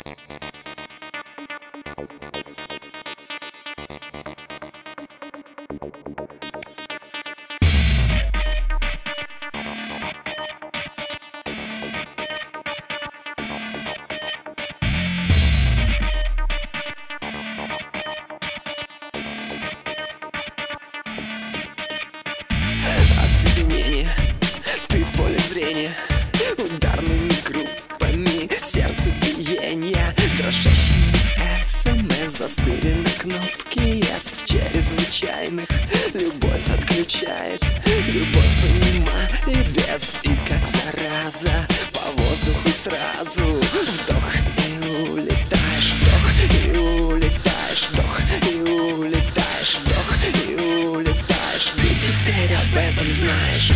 Ты в поле зрения, ударными группами сердцебиения, дрожащие СМС застыли на кнопке ЕС. В чрезвычайных любовь отключает, любовь понимает без. И как зараза по воздуху сразу вдох и улетаешь, вдох и улетаешь, вдох и улетаешь, вдох и улетаешь. Ты теперь об этом знаешь.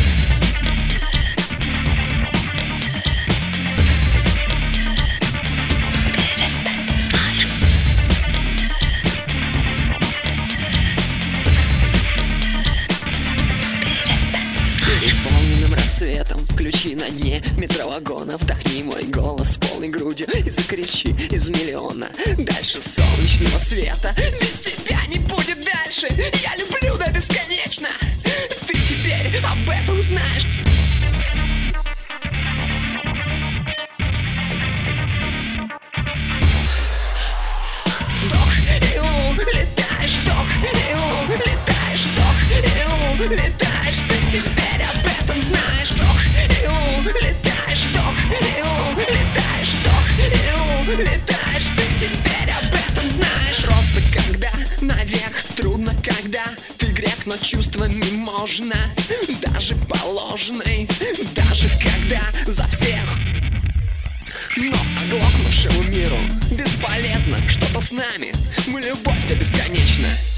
Переполненным рассветом включи на дне метровагона, вдохни мой голос полной грудью и закричи из миллиона. Дальше солнечного света без тебя не будет дальше. Я люблю да бесконечно. Ты теперь об этом знаешь. Вдох и улетаешь, вдох и улетаешь, вдох и улетаешь. Ты теперь об этом знаешь. Вдох и улетаешь, вдох и улетаешь, вдох и улетаешь. Ты теперь об этом знаешь. Просто когда наверх трудно, когда ты грех, но чувствами можно, даже по ложной, даже когда за всех. Но оглохнувшему миру бесполезно, что-то с нами, мы любовь-то бесконечна.